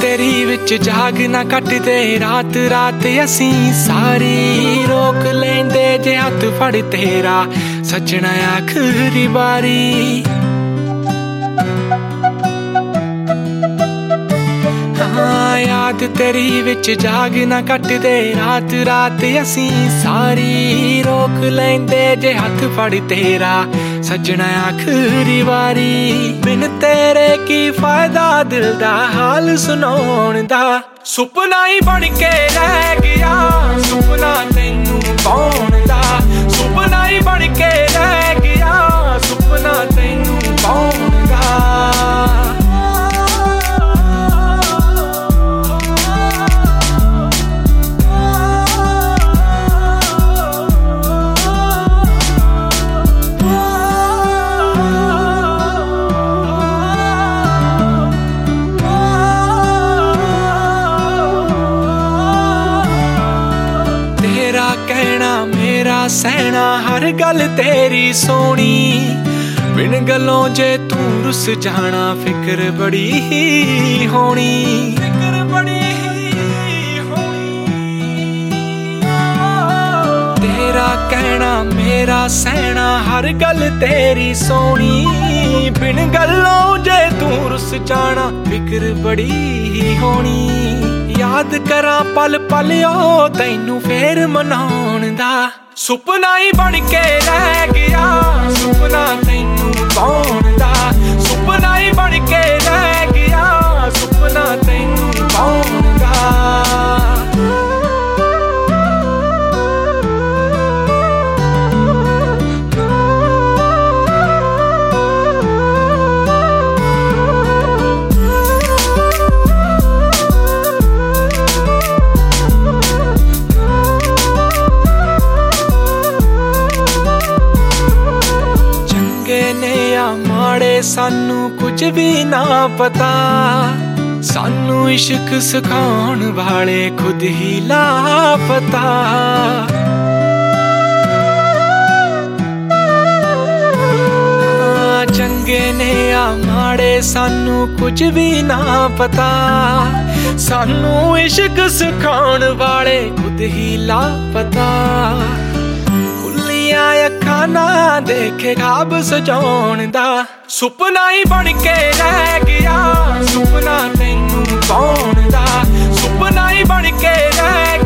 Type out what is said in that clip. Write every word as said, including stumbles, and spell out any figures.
तेरी विच जाग ना कटदे रात रात असीं सारी रोक लेंदे जे हथ फड़ तेरा सजना आखिरी बारी। हाँ याद तेरी विच जाग ना कटदे रात रात असीं सारी रोक लेंदे जे हथ फड़ तेरा सजना आखिरी बारी। बिन तेरे की फायदा दिल दा हाल सुनाउण दा सुपना ही बन के रह गया सुपना तैनू पाउण दा सुपना ही बन के रह गया सुपना तैनू पाउण दा। तेरा कहना मेरा सहना हर गल तेरी सोनी बिन गलों जे तू रुस जाना फिक्र बड़ी ही होनी फिक्र बड़ी ही होनी। तेरा कहना मेरा सहना हर गल तेरी सोनी बिन गलों जे तू रुस जाना फिक्र बड़ी ही होनी। याद करा पल पल ओ तैनू फेर मनाउण दा सुपना ही बन के रह गया सुपना तैनू पाउण दा सुपना ही बन के रह गया सुपना तैनू पाउण दा। माड़े सानू कुछ भी ना पता सानू इश्क सिखाउण वाले खुद ही लापता। चंगे ने आ माड़े सानू कुछ भी ना पता सानू इश्क सिखाउण वाले खुद ही लापता। अखां ना देखे ख्वाब सजाउण दा सुपना ही बन के रह गया सुपना तैनू पाउण दा सुपना ही बन के रह